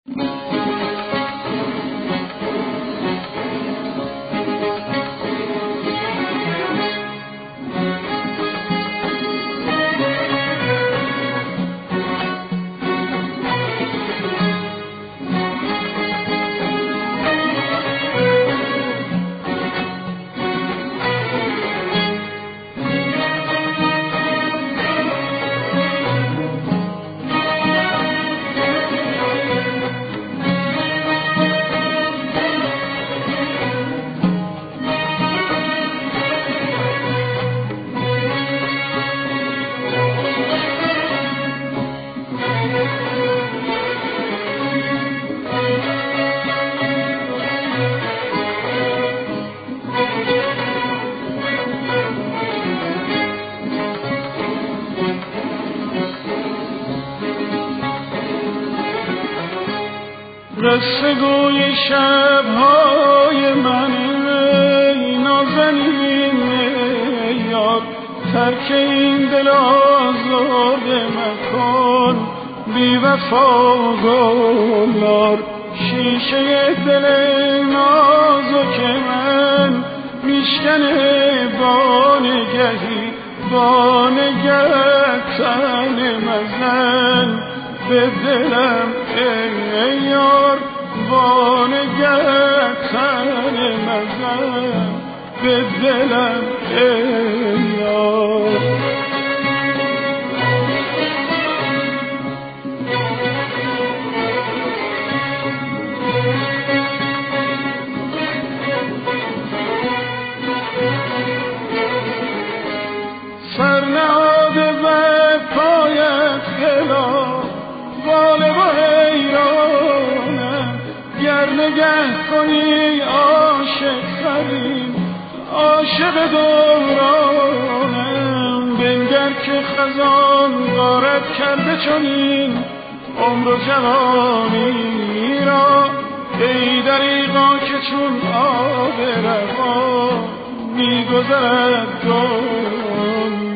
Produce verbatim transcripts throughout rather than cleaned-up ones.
رستگوی شبهای من ای نازنین یار، ترک این دل آزرده مکن بی وفا گلار. شیشه دل نازک من میشکنه بانگهی، بانگه تن مزن به دلم ای یار، بانگه تن مزن به دلم ای یار. سرنهاده به پایت دلا غالب و حیرانم، گر نگه کنی عاشق ترین عاشق دورانم. بنگر که خزان غارت کرده چنین عمر و جوانی را، ای دریغا که چون آب روان میگذرد دنیا.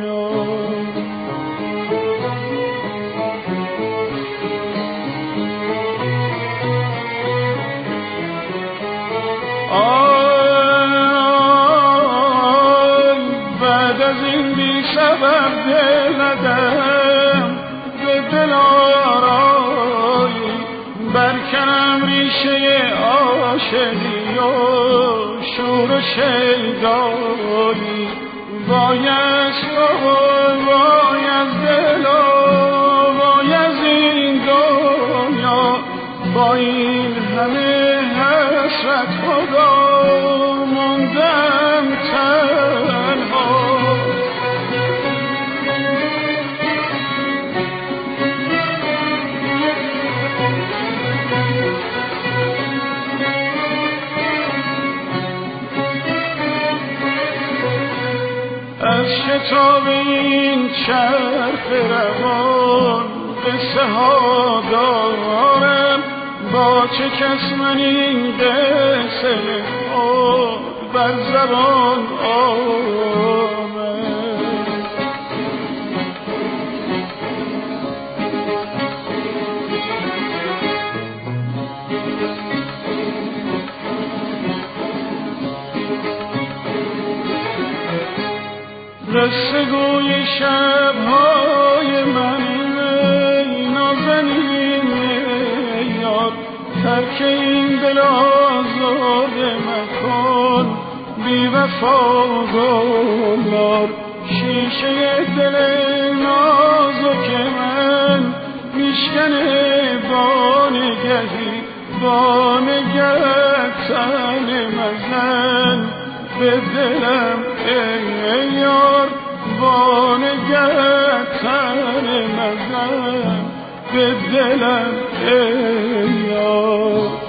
سبب دل ندم به دل آرایی، برکنم ریشه عاشقی و شور و شیدایی. وای از تو و وای از دل و وای از این دنیا، با این همه حسرت خدا موندم تنها. از شتاب این چرخ روان قصه ها دارم، با چه کس من این قصه خود بر زبان آمد. رستگوی شبهای من ای نازنین یار، ترک این دل آزرده مکن بی وفا گلار. شیشه دل نازک من میشکنه بانگهی، بانگه تن مزن به دلم ای یار، بانگه تن مزن به دلم ای یار.